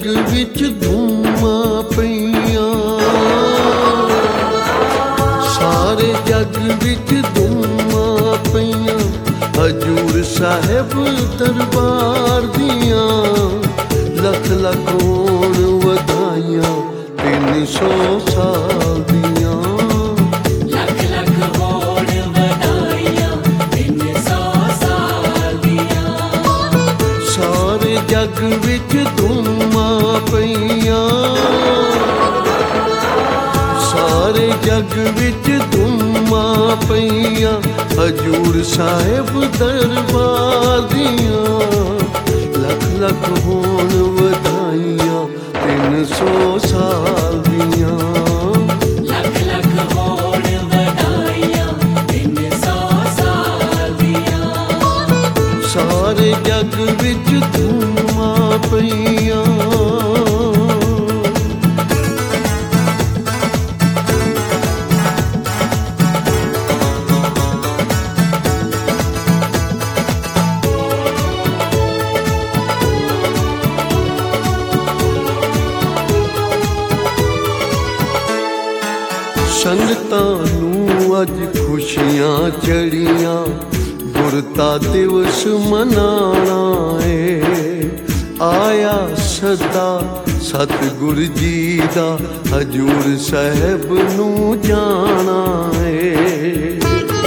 जग विच धूमां पईयां, सारे जग विच धूमां पईयां। हजूर साहिब दरबार दियां लख लख होण वधाइयां 300 साल दियां। लख लख होण वधाइयां 300 साल दियां। सारे जग विच धूमां पईयां, सारे जग विच धूमां पईयां। हजूर साहिब दरबार दियां लख लख होण वधाइयां 300 साल दियां। लख लख होण वधाइयां 300 साल दियां। सारे जग विच धूमां पईयां। संगतां नूं अज खुशियां चढ़ियां, गुरता दिवस मनाना है। आया सदा सतगुर जी दा हजूर साहिब नूं जाना है।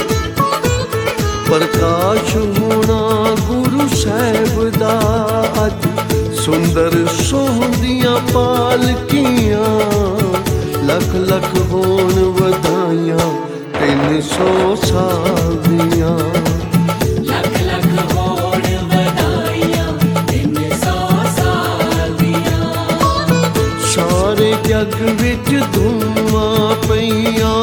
प्रकाश होना गुरु साहिब दा अज सुंदर सोहंदियां पालकियां लख लख होण वधाइयां 300 साल दियां। लख लख होण वधाइयां 300 साल दियां। सारे जग विच धूमां पईयां,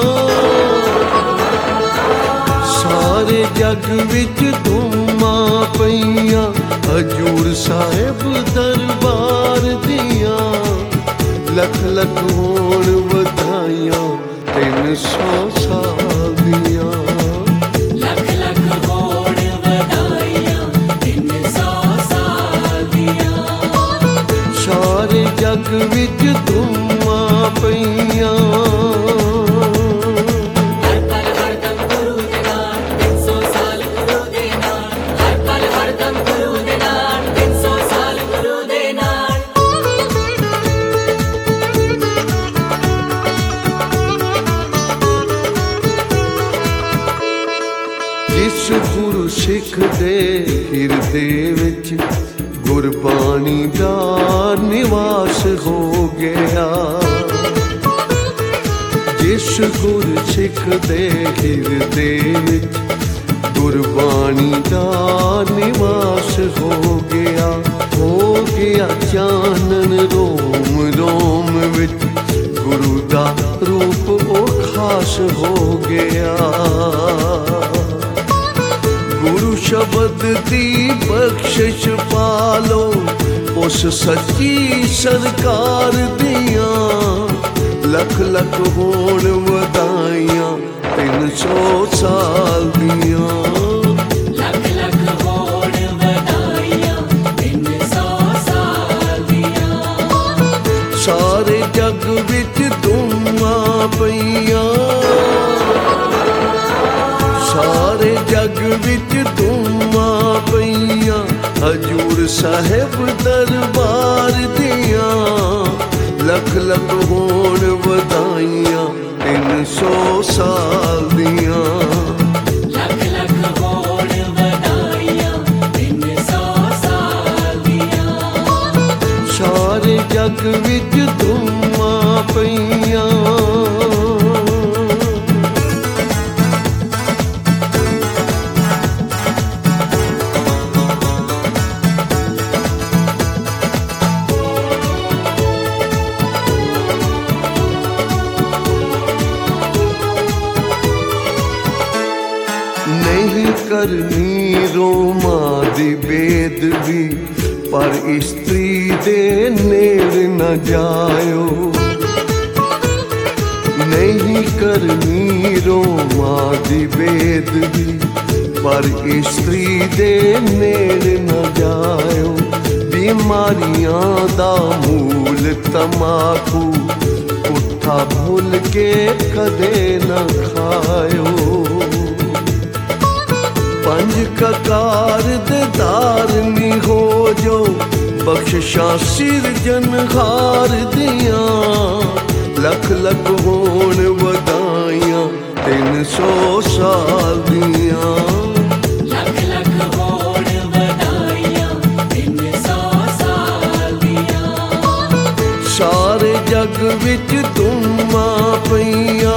सारे जग विच धूमां पईयां। हजूर साहिब दरबार दियां लख लख होण वधाइयां 300 साल दियां। लख लख होण वधाइयां 300 साल दियां। सारे जग विच धूमां पईयां। हर पल हरदम गुरु दे नाल 300 साल गुरु दे नाल। हर पल हरदम गुरु दे नाल 300 साल गुरु दे नाल। जिस गुरु सिख दे हिरदे विच गुरबाणी दा निवास हो गया। जिस गुरु सिख दे हिरदे विच गुरबाणी दा निवास हो गया। हो गया चानन रोम रोम विच गुरु दा रूप ओ खास हो गया। गुरु शब्द दी बख्शिश पालो उस सच्ची सरकार दियां लख लख होण वधाइयां 300 साल दियां। लख लख होण वधाइयां 300 साल दियां। सारे जग विच धूमां पईयां, सारे जग विच धूमां पईयां। हजूर साहिब दरबार दियां लख लख होण वधाइयां 300 साल दियां। लख लख होण वधाइयां 300 साल दियां। सारे जग विच धूमां पईयां। नहीं करनी रोमा दी बेदबी, पर स्त्री दे नेड़ न जायो। नहीं करनी रोमा दी बेदबी, पर स्त्री दे नेड़ न जायो। ਬਿਮਾਰੀਆਂ ਦਾ ਮੂਲ ਤਮਾਕੂ, ਪੁੱਠਾ ਭੁੱਲ ਕੇ ਕਦੇ ਨਾ ਖਾਇਓ। ਪੰਜ ਕਕਾਰ ਦੇ ਧਾਰਨੀ ਹੋ ਜੋ, ਬਖਸ਼ਿਸ਼ਾਂ ਸਿਰਜਣਹਾਰ ਦੀਆਂ। ਲੱਖ ਲੱਖ ਹੋਣ ਵਧਾਈਆਂ 300 ਸਾਲ ਦੀਆਂ। ਲੱਖ ਲੱਖ ਹੋਣ ਵਧਾਈਆਂ 300 ਸਾਲ ਦੀਆਂ। ਸਾਰੇ ਜੱਗ ਵਿੱਚ ਧੂਮਾਂ ਪਈਆਂ,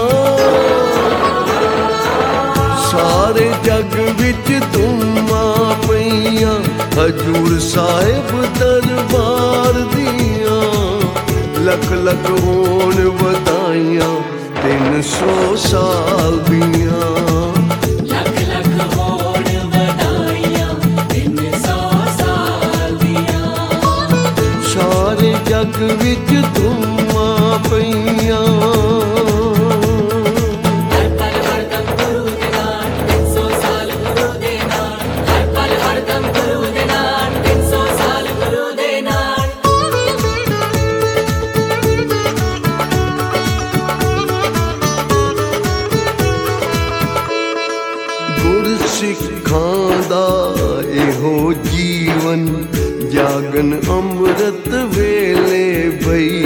ਸਾਰੇ ਜੱਗ ਵਿੱਚ ਧੂਮਾਂ ਪਈਆਂ, ਹਜੂਰ ਸਾਹਿਬ ਦਰਬਾਰ ਦੀਆਂ। ਲੱਖ ਲੱਖ ਹੋਣ ਵਧਾਈਆਂ 300 ਸਾਲ ਦੀਆਂ। ਲੱਖ ਲੱਖ ਹੋਣ ਵਧਾਈਆਂ 300 ਸਾਲ ਦੀਆਂ। ਸਾਰੇ ਜੱਗ ਵਿੱਚ ਧੂਮਾਂ ਪਈਆਂ, ਹਰ ਪਲ ਹਰਦਮ ਗੁਰੂ ਦੇ ਨਾਲ 300 ਸਾਲ ਗੁਰੂ ਦੇ ਨਾਲ। ਹਰ ਪਲ ਹਰਦਮ ਗੁਰੂ ਦੇ ਨਾਲ 300 ਸਾਲ ਗੁਰੂ ਦੇ ਨਾਲ। ਗੁਰਸਿੱਖਾਂ ਦਾ ਇਹੋ ਜੀਵਨ, ਜਾਗਨ ਅੰਮ੍ਰਿਤ ਵੇਲੇ ਬਈ।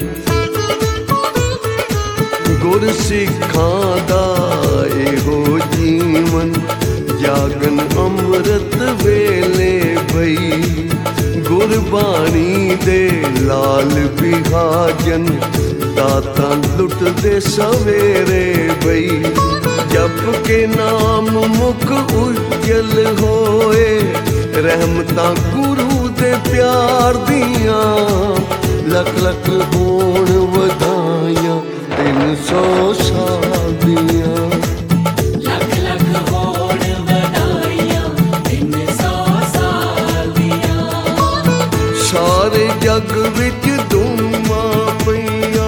ਗੁਰਸਿੱਖਾਂ ਦਾ ਇਹੋ ਜੀਵਨ, ਜਾਗਨ ਅੰਮ੍ਰਿਤ ਵੇਲੇ ਬਈ। ਗੁਰਬਾਣੀ ਦੇ ਲਾਲ ਬਿਹਾਜਨ, ਦਾਤਾਂ ਲੁੱਟਦੇ ਸਵੇਰੇ ਬਈ। ਜਪ ਕੇ ਨਾਮ ਮੁਖ ਉਜਲ ਹੋਏ, ਰਹਿਮਤਾਂ ਗੁਰੂ ਦੇ ਪਿਆਰ ਦੀਆਂ। ਲੱਖ ਲੱਖ ਹੋਣ ਵਧਾਈਆਂ 300 ਸਾਲ ਦੀਆਂ। ਲੱਖ ਲੱਖ ਹੋਣ ਵਧਾਈਆਂ 300 ਸਾਲ ਦੀਆਂ। ਸਾਰੇ ਜੱਗ ਵਿੱਚ ਧੂਮਾਂ ਪਈਆਂ,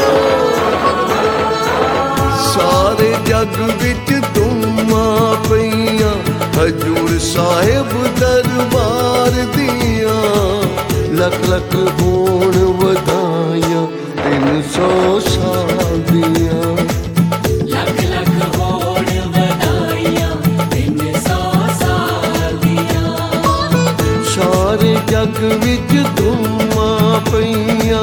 ਸਾਰੇ ਜੱਗ ਵਿੱਚ ਧੂਮਾਂ ਪਈਆਂ, ਹਜੂਰ ਸਾਹਿਬ ਦਰਬਾਰ ਦੀਆਂ। ਲੱਖ ਲੱਖ ਹੋਣ ਵਧਾਈਆਂ 300 ਸਾਲ ਦੀਆਂ। ਲੱਖ ਲੱਖ ਹੋਣ ਵਧਾਈਆਂ 300 ਸਾਲ ਦੀਆਂ। ਸਾਰੇ ਜੱਗ ਵਿੱਚ ਧੂਮਾਂ ਪਈਆਂ,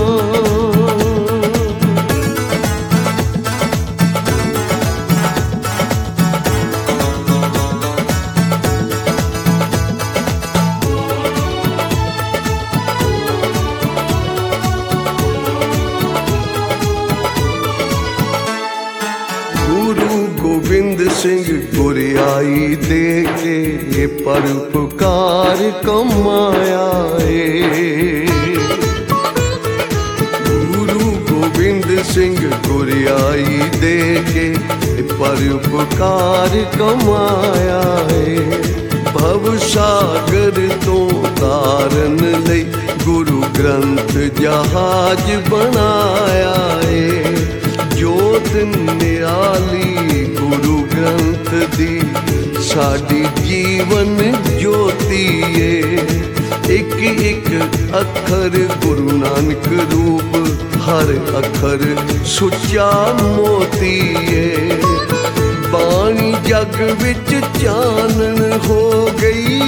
ਗੋਬਿੰਦ ਸਿੰਘ ਗੁਰਿਆਈ ਦੇ ਕੇ ਪਰਉਪਕਾਰ ਕਮਾਇਆ ਏ। ਗੁਰੂ ਗੋਬਿੰਦ ਸਿੰਘ ਗੁਰਿਆਈ ਦੇ ਕੇ ਪਰਉਪਕਾਰ ਕਮਾਇਆ ਏ। ਭਵ ਸਾਗਰ ਤੋਂ ਤਾਰਨ ਲਈ ਗੁਰੂ ਗ੍ਰੰਥ ਜਹਾਜ਼ ਬਣਾਇਆ ਏ। ਜੋਤ ਨਿਰਾਲੀ ਗੁਰੂ ਗ੍ਰੰਥ ਦੀ, ਸਾਡੀ ਜੀਵਨ ਜੋਤੀ ਏ। ਇੱਕ ਇੱਕ ਅੱਖਰ ਗੁਰੂ ਨਾਨਕ ਰੂਪ, ਹਰ ਅੱਖਰ ਸੁੱਚਾ ਮੋਤੀ ਏ। ਬਾਣੀ ਜਗ ਵਿੱਚ ਚਾਨਣ ਹੋ ਗਈ,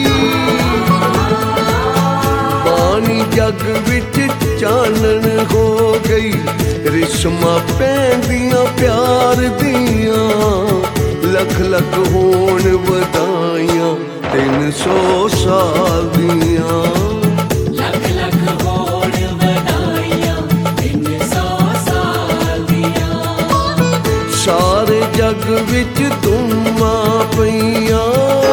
ਬਾਣੀ ਜਗ ਵਿੱਚ ਚਾਨਣ ਹੋ ਗਈ। ਰਿਸ਼ਮਾਂ ਪੈਂਦੀਆਂ ਪਿਆਰ ਦੀਆਂ, ਲੱਖ ਲੱਖ ਹੋਣ ਵਧਾਈਆਂ 300 ਸਾਲ ਦੀਆਂ। ਲੱਖ ਲੱਖ ਹੋਣ ਵਧਾਈਆਂ 300 ਸਾਲ ਦੀਆਂ। ਸਾਰੇ ਜਗ ਵਿੱਚ ਧੂਮਾਂ ਪਈਆਂ,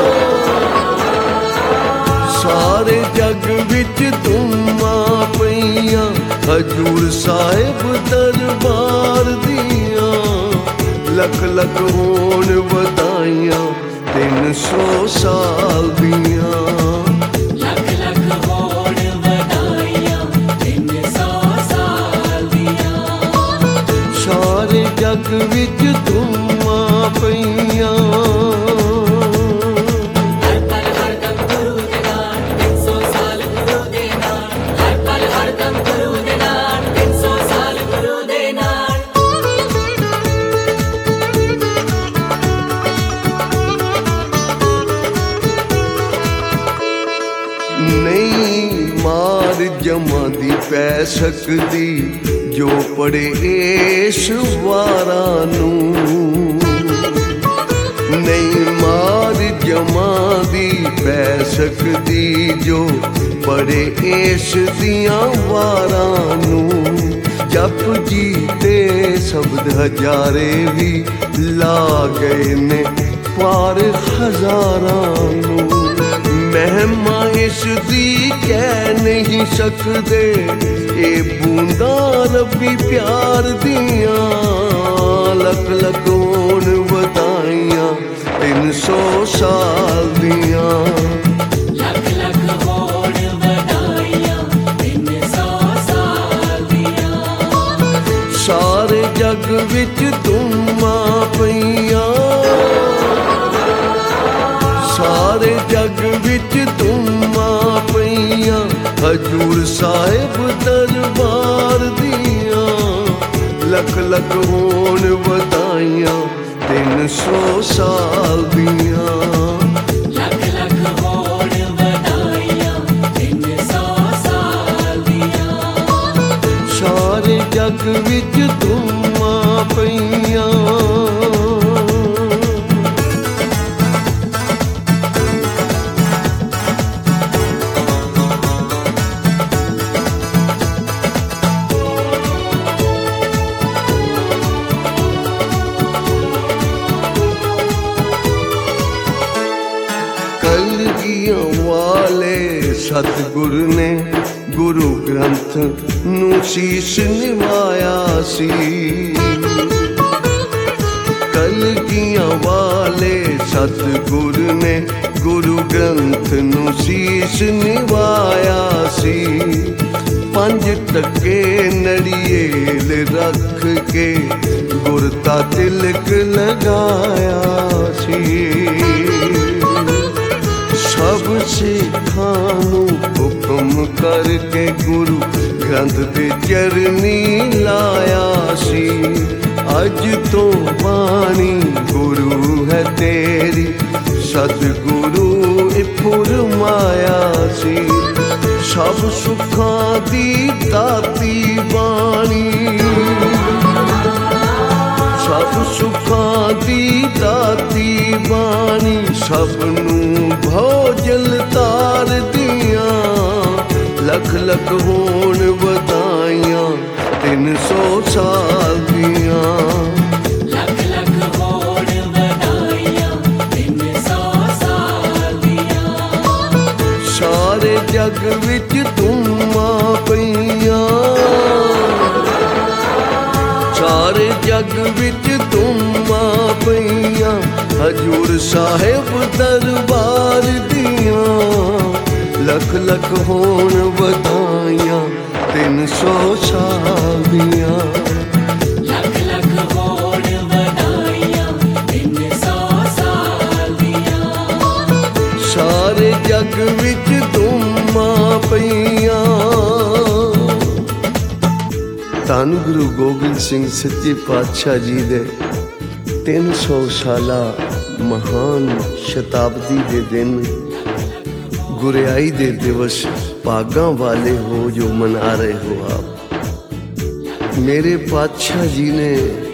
ਸਾਰੇ ਜਗ ਵਿੱਚ ਧੂਮਾਂ ਪਈਆਂ, ਹਜੂਰ ਸਾਹਿਬ ਦਰਬਾਰ ਦੀਆਂ। ਲੱਖ ਲੱਖ ਹੋਣ ਵਧਾਈਆਂ 300 ਸਾਲ ਦੀਆਂ। ਲੱਖ ਲੱਖ ਹੋਣ ਵਧਾਈਆਂ 300 ਸਾਲ ਦੀਆਂ। ਸਾਰੇ ਜਗ ਵਿੱਚ ਧੂਮਾਂ ਪਈਆਂ, ਹਰ ਪਲ ਹਰਦਮ ਗੁਰੂ ਦੇ ਨਾਲ 300 ਸਾਲ ਗੁਰੂ ਦੇ ਸਕਦੀ ਜੋ ਪੜੇ ਇਸ ਵਾਰਾਂ ਨੂੰ। ਨਹੀਂ ਮਾਰ ਜਮਾਂ ਦੀ ਪੈ ਸਕਦੀ ਜੋ ਪੜੇ ਇਸ ਦੀਆਂ ਵਾਰਾਂ ਨੂੰ। ਜਪ ਜੀ ਤੇ ਸ਼ਬਦ ਹਜ਼ਾਰੇ ਵੀ ਲਾ ਗਏ ਨੇ ਪਾਰ ਹਜ਼ਾਰਾਂ ਨੂੰ। ਮਹਿਮਾ ਇਸ ਦੀ ਕਹਿ ਨਹੀਂ ਸਕਦੇ, ਇਹ ਬੂੰਦਾਂ ਰੱਬੀ ਪਿਆਰ ਦੀਆਂ। ਲੱਖ ਲੱਖ ਹੋਣ ਵਧਾਈਆਂ 300 ਸਾਲ ਦੀਆਂ। ਲੱਖ ਲੱਖ ਹੋਣ ਵਧਾਈਆਂ 300 ਸਾਲ ਦੀਆਂ। ਸਾਰੇ ਜੱਗ ਵਿੱਚ ਧੂਮਾਂ ਪਈਆਂ, ਸਾਰੇ ਜੱਗ ਵਿੱਚ ਧੂਮਾਂ ਪਈਆਂ। ਹਜੂਰ ਸਾਹਿਬ ਦਰਬਾਰ ਦੀਆਂ। ਲੱਖ ਲੱਖ ਹੋਣ ਵਧਾਈਆਂ 300 ਸਾਲ ਦੀਆਂ। ਲੱਖ ਲੱਖ ਹੋਣ ਵਧਾਈਆਂ 300 ਸਾਲ ਦੀਆਂ। ਸਾਰੇ ਜੱਗ ਵਿੱਚ ਧੂਮਾਂ ਪਈਆਂ। ਕਲਗੀਆਂ ਵਾਲੇ ਸਤਿਗੁਰ ਨੇ ਗੁਰੂ ਗ੍ਰੰਥ ਨੂੰ ਸੀਸ ਨਿਵਾਇਆ ਸੀ। ਕਲਗੀਆਂ ਵਾਲੇ ਸਤਿਗੁਰ ਨੇ ਗੁਰੂ ਗ੍ਰੰਥ ਨੂੰ ਸੀਸ ਨਿਵਾਇਆ ਸੀ। 5 ਟਕੇ ਨੜੀਏਲ ਰੱਖ ਕੇ ਗੁਰ ਦਾ ਤਿਲਕ ਲਗਾਇਆ ਸੀ। ਸਭ ਸਿੱਖਾਂ ਨੂੰ ਹੁਕਮ ਕਰਕੇ ਗੁਰੂ ਗ੍ਰੰਥ ਦੇ ਚਰਨੀ ਲਾਇਆ ਸੀ। ਅੱਜ ਤੋਂ ਬਾਣੀ ਗੁਰੂ ਹੈ ਤੇਰੀ, ਸਤਿਗੁਰੂ ਇਹ ਫੁਰਮਾਇਆ ਸੀ। ਸਭ ਸੁੱਖਾਂ ਦੀ ਦਾਤੀ ਬਾਣੀ, ਸਭ ਸੁੱਖਾਂ ਦੀ ਦਾਤੀ ਬਾਣੀ। ਸਭ ਨੂੰ ਭੋਜਲ ਤਾਰ ਦੀਆਂ। ਲੱਖ ਲੱਖ ਹੋਣ ਵਧਾਈਆਂ 300 ਸਾਲ ਦੀਆਂ। ਲੱਖ ਲੱਖ ਹੋਣ ਵਧਾਈਆਂ 300 ਸਾਲ ਦੀਆਂ। ਸਾਰੇ ਜੱਗ ਵਿੱਚ ਧੂਮਾਂ ਪਈਆਂ, ਸਾਰੇ ਜੱਗ ਵਿੱਚ ਧੂਮਾਂ ਪਈਆਂ। ਹਜੂਰ ਸਾਹਿਬ ਦਰਬਾਰ ਦੀਆਂ। ਲੱਖ ਲੱਖ ਹੋਣ ਵਧਾਈਆਂ 300 ਸਾਲ ਦੀਆਂ। ਲੱਖ ਲੱਖ ਹੋਣ ਵਧਾਈਆਂ 300 ਸਾਲ ਦੀਆਂ। ਸਾਰੇ ਜੱਗ ਵਿੱਚ ਧੂਮਾਂ ਪਈਆਂ। ਧੰਨ ਗੁਰੂ ਗੋਬਿੰਦ ਸਿੰਘ ਸੱਚੇ ਪਾਤਸ਼ਾਹ ਜੀ ਦੇ 300 ਸਾਲਾ ਮਹਾਨ ਸ਼ਤਾਬਦੀ ਦੇ ਦਿਨ, ਗੁਰਿਆਈ ਦੇ ਦਿਵਸ ਭਾਗਾਂ ਵਾਲੇ ਹੋ ਜੋ ਮਨਾ ਰਹੇ ਹੋ ਆਪ। ਮੇਰੇ ਪਾਤਸ਼ਾਹ ਜੀ ਨੇ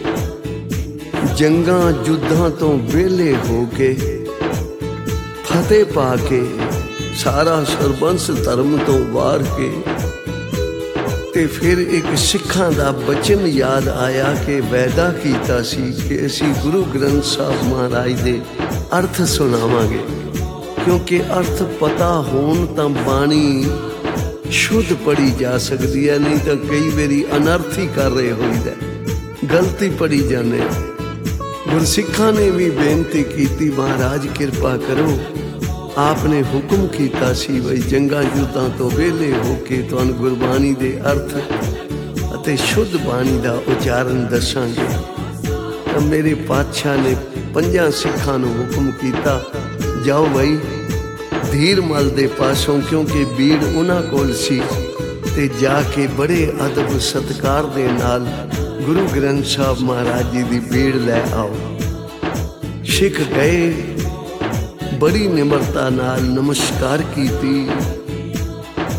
ਜੰਗਾਂ ਯੁੱਧਾਂ ਤੋਂ ਵਿਹਲੇ ਹੋ ਕੇ ਫਤਿਹ ਪਾ ਕੇ ਸਾਰਾ ਸਰਬੰਸ ਧਰਮ ਤੋਂ ਵਾਰ ਕੇ ਤੇ ਫਿਰ ਇੱਕ ਸਿੱਖਾਂ ਦਾ ਬਚਨ ਯਾਦ ਆਇਆ ਕਿ ਵਾਅਦਾ ਕੀਤਾ ਸੀ ਕਿ ਅਸੀਂ ਗੁਰੂ ਗ੍ਰੰਥ ਸਾਹਿਬ ਮਹਾਰਾਜ ਦੇ ਅਰਥ ਸੁਣਾਵਾਂਗੇ, ਕਿਉਂਕਿ ਅਰਥ ਪਤਾ ਹੋਣ ਤਾਂ ਬਾਣੀ ਸ਼ੁੱਧ ਪੜੀ ਜਾ ਸਕਦੀ ਹੈ, ਨਹੀਂ ਤਾਂ ਕਈ ਵਾਰੀ ਅਨਰਥ ਹੀ ਕਰ ਰਹੇ ਹੋਈਦਾ, ਗਲਤੀ ਪੜੀ ਜਾਂਦੇ। ਗੁਰਸਿੱਖਾਂ ਨੇ ਵੀ ਬੇਨਤੀ ਕੀਤੀ, ਮਹਾਰਾਜ ਕਿਰਪਾ ਕਰੋ, आपने हुक्म किया सी बई जंगा युद्धां तो वेले होके तुहानूं गुरबाणी दे अर्थ अते शुद्ध बाणी दा उचारण दसांगे। तां मेरे पातशाह ने 5 सिखां नूं हुक्म किया, जाओ बई धीरमल दे पासों, क्योंकि बीड़ उन्हां कोल सी, ते जाके बड़े अदब सत्कार दे नाल गुरु ग्रंथ साहब महाराज जी दी बीड़ लै आओ। सिख गए, बड़ी निमरता नाल नमस्कार कीती,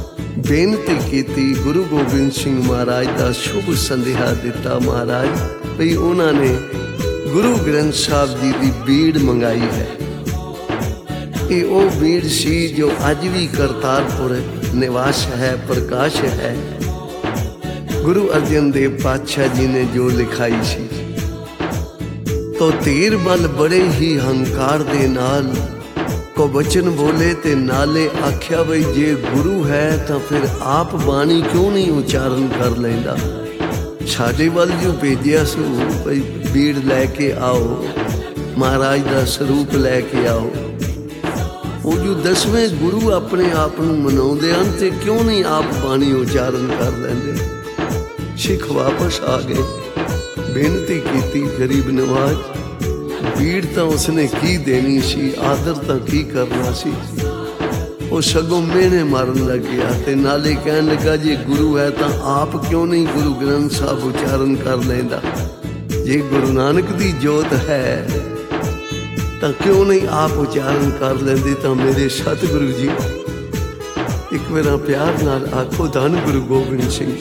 बेनती की गुरु गोबिंद सिंह महाराज का शुभ संदेहा दिता महाराज भी उन्होंने गुरु ग्रंथ साहब जी की बीड़ मंगाई है। ये वो बीड़ सी जो अज भी करतारपुर निवास है, प्रकाश है। गुरु अर्जन देव पातशाह जी ने जो लिखाई सी, तो तीर बल बड़े ही हंकार दे नाल को बचन बोले ते नाले आख्या बई जे गुरु है तो फिर आप बाणी क्यों नहीं उच्चारण कर लेंदा। साडे वल जो भेजिया सू बई बीड़ लैके आओ, महाराज का स्वरूप लैके आओ। वो जो 10वें गुरु अपने आप नूं मनाउंदे हन ते क्यों नहीं आप बाणी उच्चारण कर लेंदे। सिख वापस आ गए, बेनती की गरीब नवाज। भीड़ तो उसने की देनी सी, आदर तो की करना सी। वो सगों मेहने मारन लग गया ते नाले कहन लगा जे गुरु है तो आप क्यों नहीं गुरु ग्रंथ साहब उच्चारण कर लेंदा। जे गुरु नानक दी जोत है तो क्यों नहीं आप उच्चारण कर लेंदे। तो मेरे सतगुरु जी एक मेरा प्यार नाल आखो धन गुरु गोबिंद सिंह।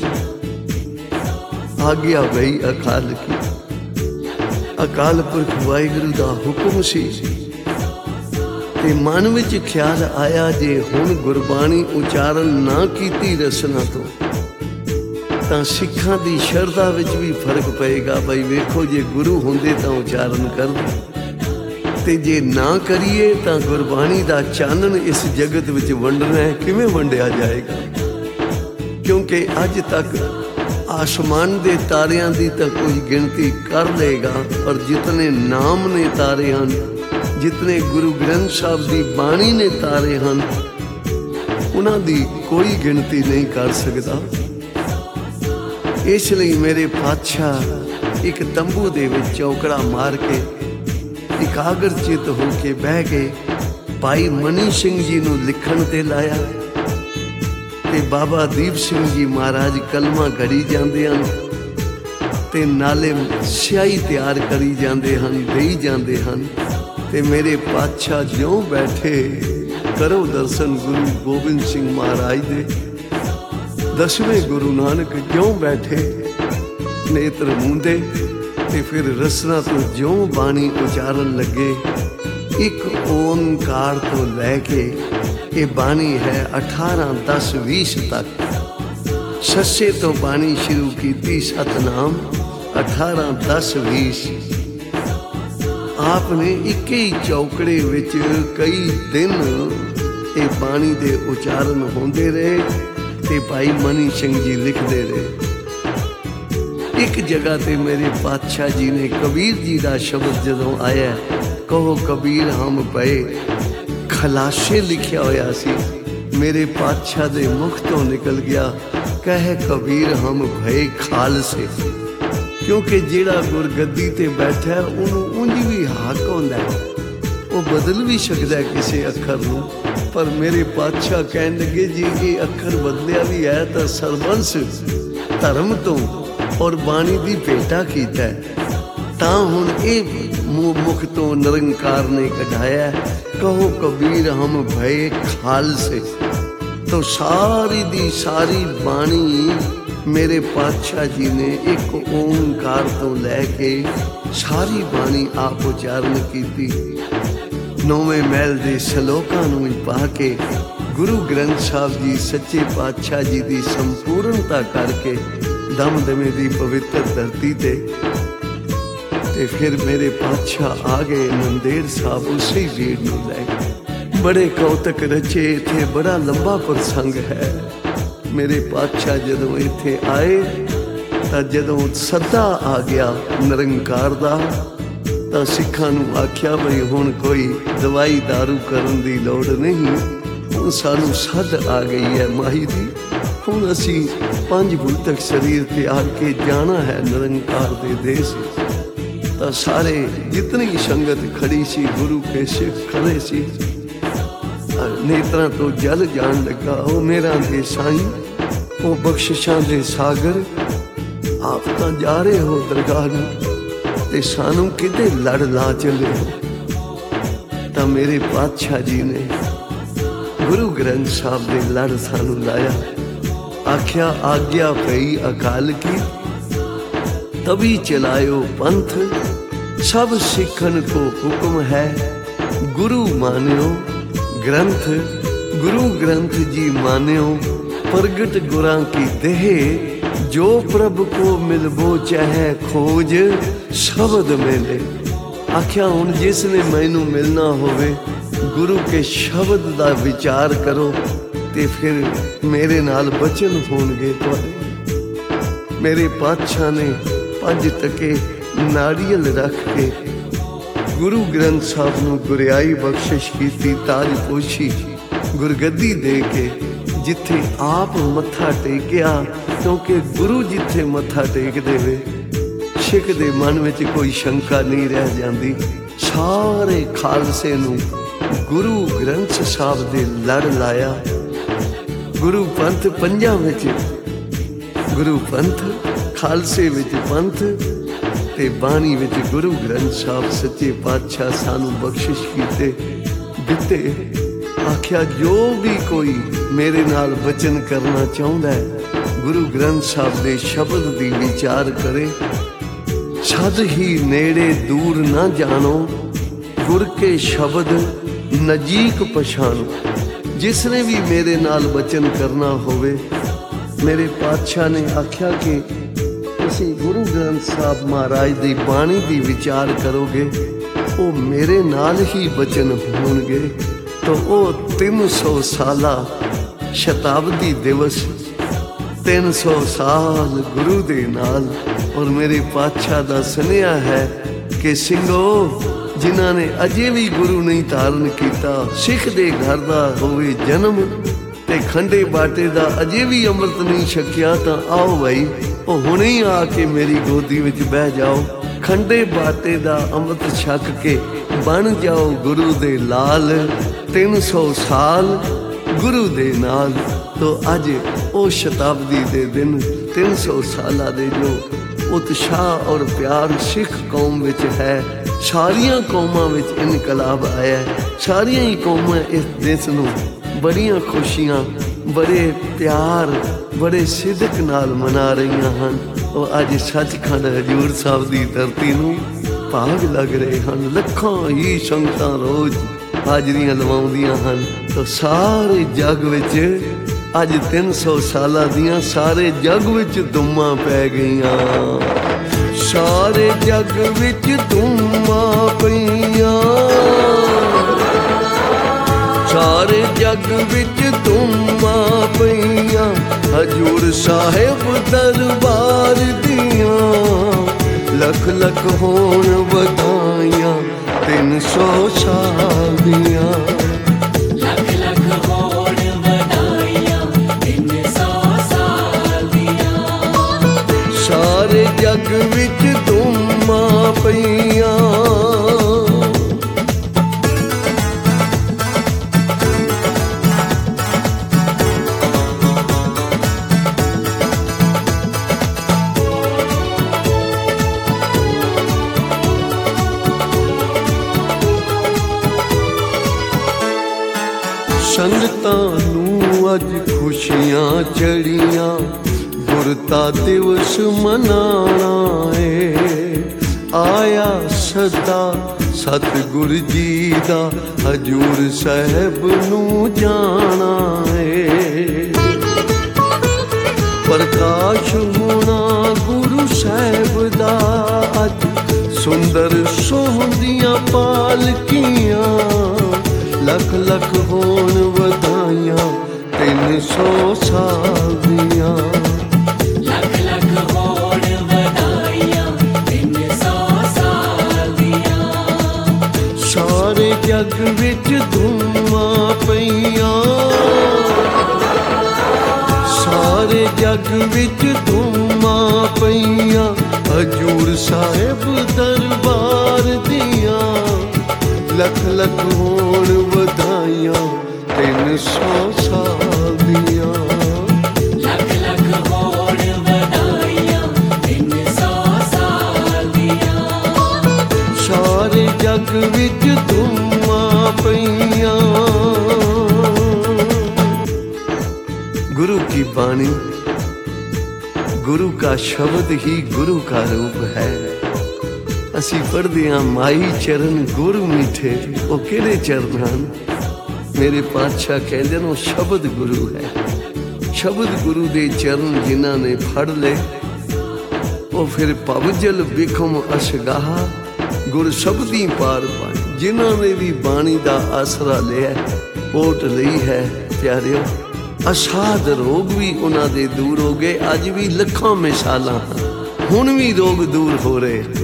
आज्ञा भई अकाल की, अकाल पुरख वाहिगुरु दा हुक्म सी ते मन विच ख्याल आया जे हुण गुरबाणी उच्चारण ना कीती रसना तो तां सिखां दी शरधा विच भी फर्क पएगा। बई वेखो जे गुरु हुंदे तां उच्चारण करदे ते जे ना करिए तां गुरबाणी दा चानन इस जगत विच वंडना है, किवें वंडिया जाएगा। क्योंकि अज तक आसमान दे तारियां दी तो कोई गिनती कर लेगा, पर जितने नाम ने तारे हैं, जितने गुरु ग्रंथ साहब की बाणी ने तारे हैं, उन्हां दी कोई गिनती नहीं कर सकता। इसलिए मेरे पातशाह एक तंबू दे विच चौकड़ा मार के एकाग्रचित होके बह गए। भाई मनी सिंह जी नूं लिखण ते लाया ते बाबा दीप सिंह जी महाराज कलमा घड़ी जाते हैं ते नाले स्याही तैयार करी जाते हैं, देई जाते हैं। ते मेरे पातशाह ज्यों बैठे करो दर्शन गुरु गोबिंद सिंह महाराज दे। 10वें गुरु नानक ज्यों बैठे नेत्र मूंदे ते फिर रसना तो ज्यों बाणी उचारन लगे। एक ओंकार तो लैके ये बाणी है 18, 10, 20 तक। सस्से तो बाणी शुरू की सतनाम 18, 10, 20। आपने एक ही चौकड़े विच कई दिन ये बाणी दे उच्चारण होंदे रहे ते भाई मनी सिंह जी लिखते रहे। एक जगह ते मेरे पातशाह जी ने कबीर जी का शब्द जदों आया, कहो कबीर हम पए खलाशे लिखिया होया सी, मेरे पातशाह दे मुख तो निकल गया कह कबीर हम भय खालसे। क्योंकि जेड़ा गुरगद्दी ते बैठा है उन्होंने उंज भी हक होंदा है, वो बदल भी सकता है किसी अखर नूं। पर मेरे पातशाह कहन लगे जी ये अखर बदलिया भी है तो सरबंस धर्म तो और बाणी दी भेटा कीता है, तां हुण ये मुख तो निरंकार ने कढ़ाया कहो कबीर हम भय खालसे। तो सारी दी सारी बाणी मेरे पातशाह जी ने एक ओंकार तो लैके सारी बाणी आप उच्चारण की। 9वें महल के सलोकां नूं पा के गुरु ग्रंथ साहब जी सच्चे पातशाह जी की संपूर्णता करके दमदमे की पवित्र धरती ते फिर मेरे पातशाह आ गए नंदेड़ साहब उसे भीड़ नूं लै गए। बड़े कौतक रचे, इत्थे बड़ा लंबा प्रसंग है। मेरे पातशाह जदों इत्थे आए तां जदों सदा आ गया निरंकार दा तां सिखां नूं आख्या बई हुण कोई दवाई दारू करन दी लोड़ नहीं, हुण सानूं सद आ गई है माही दी। हुण असीं 5 भूतक शरीर त्याग के जाना है निरंकार दे देश। तो सारे जितनी संगत खड़ी सी गुरु के सिख खड़े सी, नेत्रा तो जल जान लगा ओ मेरा दे साईं, ओ बख्शिशां दे सागर। आप तो जा रहे हो दरगाह नूं ते सानू किते लड़ ला चले हो। तो मेरे पातशाह जी ने गुरु ग्रंथ साहब दे लड़ सानू लाया। आख्या आज्ञा पई अकाल की, तभी चलायो पंथ, सब सिखन को हुक्म है, गुरु मान्यो ग्रंथ, गुरु ग्रंथ जी मान्यो, प्रगट गुरां की देह, जो प्रभु को मिलबो चाहे खोज, शब्द मिले। आख्या हुण जिसने मैनू मिलना होवे, गुरु के शब्द दा विचार करो, ते फिर मेरे नाल बचन होणगे तुहाडे। मेरे पातशाह ने 5 टके नारियल रख के गुरु ग्रंथ साहब नूं गुरियाई बख्शिश कीती, ताजपोशी गुरगद्दी दे के, जिथे आप मत्था टेकिया, क्योंकि गुरु जिथे मत्था टेक देवे सिख दे मन विच कोई शंका नहीं रह जाती। सारे खालसे नूं गुरु ग्रंथ साहब दे लड़ लाया। गुरु पंथ पंजां विच, गुरु पंथ खालसे विच पंथ ते बाणी विच गुरु ग्रंथ साहब सच्चे पातशाह सानू बख्शिश कीते दिते। आख्या जो भी कोई मेरे नाल बचन करना चाहुंदा है, गुरु ग्रंथ साहब दे शब्द दी विचार करे। सद ही नेड़े दूर न जानो, गुर के शब्द नजीक पछानो। जिसने भी मेरे नाल बचन करना होवे, मेरे पातशाह ने आख्या कि तुसीं गुरु ग्रंथ साहब महाराज दी बाणी दी विचार करोगे, वो मेरे नाल ही बचन होणगे। तो वो 300 साला शताब्दी दिवस, 300 साल गुरु दे नाल। और मेरे पातशाह दा सुनिया है कि सिंघो जिन्हां ने अजे भी गुरु नहीं धारण किया, सिख दे घर दा होवे जन्म ते खंडे बाटे दा अजे भी अमृत नहीं छकिया, तो आओ भाई ओ हुणे ही आके मेरी गोदी विच बह जाओ, खंडे बाटे दा अमृत छक के बन जाओ गुरु दे लाल। 300 साल गुरु दे नाल। तो अज ओ शताब्दी दे दिन, 300 साला दे जो उत्साह और प्यार सिख कौम विच है, सारियां कौमां विच इनकलाब आया है। सारियां ही कौमां इस दिस नूं बड़ियां खुशियां, बड़े प्यार, बड़े सिदक नाल मना रही हैं। और अज सचखंड हजूर साहब की धरती नूं भाग लग रहे हैं। लखां ही संगतां रोज हाजरियां लवाउंदियां हन। तो सारे जग विच अज 300 साल दियां सारे जग विच धुम्मां पै गईयां, सारे जग विच धुम्मां पईयां, सारे जग विच धुम्मां पईयां, हजूर साहिब दरबार दियां, लख लख होण वधाइयां 300 साल दियां। सारे जग विच धुम्मां पईयां, संगतां नूं अज खुशियां चढ़ियां, गुरता दिवस मनाना है। आया सदा सतगुर जी दा, हजूर साहब नूं जाना है। प्रकाश होना गुरु साहब दा अज, सुंदर सोहंदियां पालकियां, लख लख होण वधाइयां 300 साल दियां। लख लख होण वधाइयां 300 साल दियां। सारे जग विच धुम्मां पईयां, सारे जग विच धुम्मां पईयां, हजूर साहिब दरबार दियां, लख लख होण वधाइयां 300 साल दियां। लख लख होण वधाइयां 300 साल दियां। सारे जग विच धुम्मां पईयां। गुरु की बाणी गुरु का शब्द ही गुरु का रूप है। असी पढ़दे हां माई चरण गुरु मीठे, वो किहड़े चरण हन? मेरे पातशाह कहंदे ने शब्द गुरु है। शब्द गुरु दे चरण जिन्हां ने फड़ ले, वो फिर पवजल बिखम अशगाह गुर शब्दी पार पाए। जिन्हां ने भी बाणी दा आसरा लिया, ओट लई है प्यारिओ, असाध रोग भी उन्हां दे दूर हो गए। अज भी लखां मिसालां हुण भी रोग दूर हो रहे।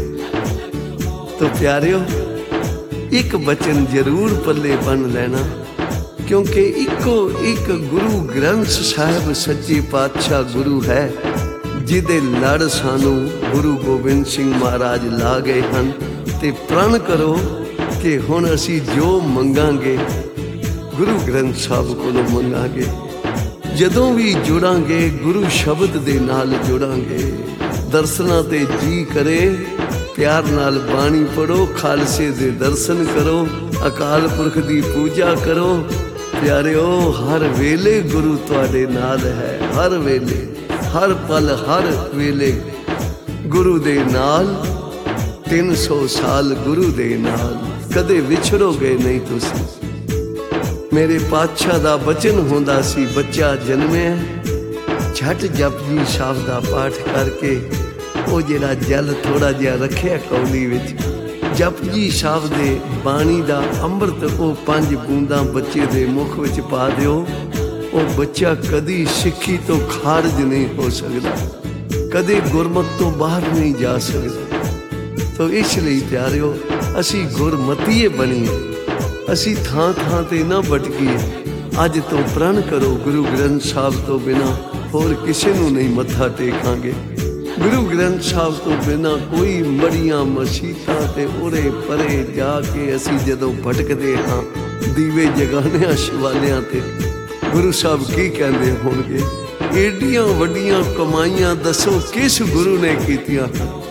तो प्यारिओ एक बचन जरूर पल्ले बन लेना, क्योंकि इको एक गुरु ग्रंथ साहिब सच्चे पातशाह गुरु है, जिदे लड़ सानू गुरु गोबिंद सिंह महाराज ला गए हन। ते प्रण करो कि हुण असी जो मंगांगे गुरु ग्रंथ साहिब कोलों मंगांगे। जदों भी जुड़ांगे गुरु शब्द दे नाल जुड़ांगे। दर्शनां ते जी करे प्यार नाल बाणी पढ़ो, खालसे दे दर्शन करो, अकाल पुरख दी पूजा करो। प्यारिओ हर वेले गुरु तुहाडे नाल है, हर वेले, हर पल, हर वेले गुरु दे नाल। 300 साल गुरु दे नाल, कदे विछड़ोगे नहीं तुसी। मेरे पातशाह दा बचन होंदा सी, बच्चा जन्मे झट जपजी साहिब दा पाठ करके वो जिहड़ा जल थोड़ा जिहा रखिया कौली विच, जपजी साहिब दे बाणी दा अंमृत वो 5 बूंदां बच्चे दे मुख विच पा दिओ। वो बच्चा कदी सिੱਖੀ तो खारज नहीं हो सकता, कदे गुरमत तो बाहर नहीं जा सकता। तो इसलिए प्यारिओ असी गुरमतीए बनीए, असी थां थां ते ना भटकीए। अज तो प्रण करो गुरु ग्रंथ साहिब तो बिना होर किसी नूं नहीं मत्था टेकांगे। गुरु ग्रंथ साहिब तो बिना कोई मड़ियां मसीतां ते उरे परे जाके असी जदों भटकदे हां दीवे जगाने शिवालियां ते गुरु साहब की कहते होणगे? एडियां वड्डियां कमाइयां दसो किस गुरु ने कीतियां,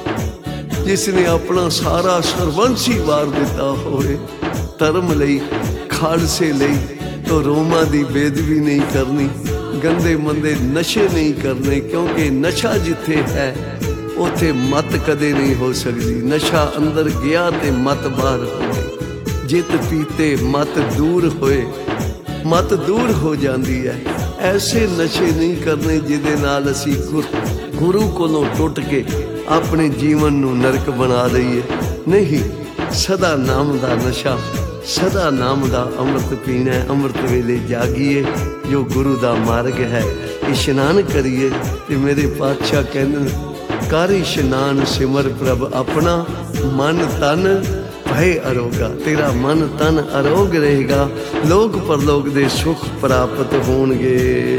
जिसने अपना सारा सरबंस ही वार दिता होए धर्म लई, खालसे लई। तो रोमा दी बेदबी नहीं करनी, गंदे मंदे नशे नहीं करने, क्योंकि नशा जिथे है उथे मत कदे नहीं हो सकती। नशा अंदर गया ते मत बाहर हो गई। जित पीते मत दूर होए, मत दूर हो जाती है। ऐसे नशे नहीं करने जिदे नाल असी गुरु कोलों टुट के अपने जीवन नूं नरक बना लईए। नहीं, सदा नाम दा नशा, सदा नाम दा अमृत पीना है। अमृत वेले जागिए, जो गुरु दा मार्ग है इशनान करिए। ते मेरे पातशाह कहंदे कर इशनान सिमर प्रभ अपना, मन तन भय अरोगा। तेरा मन तन अरोग रहेगा, लोक परलोक दे सुख प्राप्त होणगे।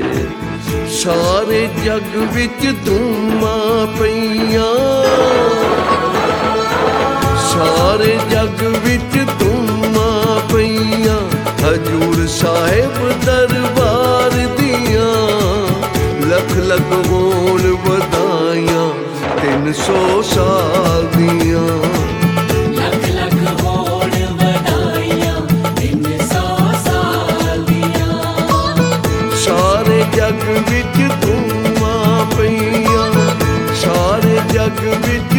सारे जग विच धूमां पईयां, सारे जग विच धूमां पईयां, हजूर साहिब दरबार दियां। लख लख होण वधाइयां 300 साल दियां। जग विच धूमां पईयां, सारे जग विच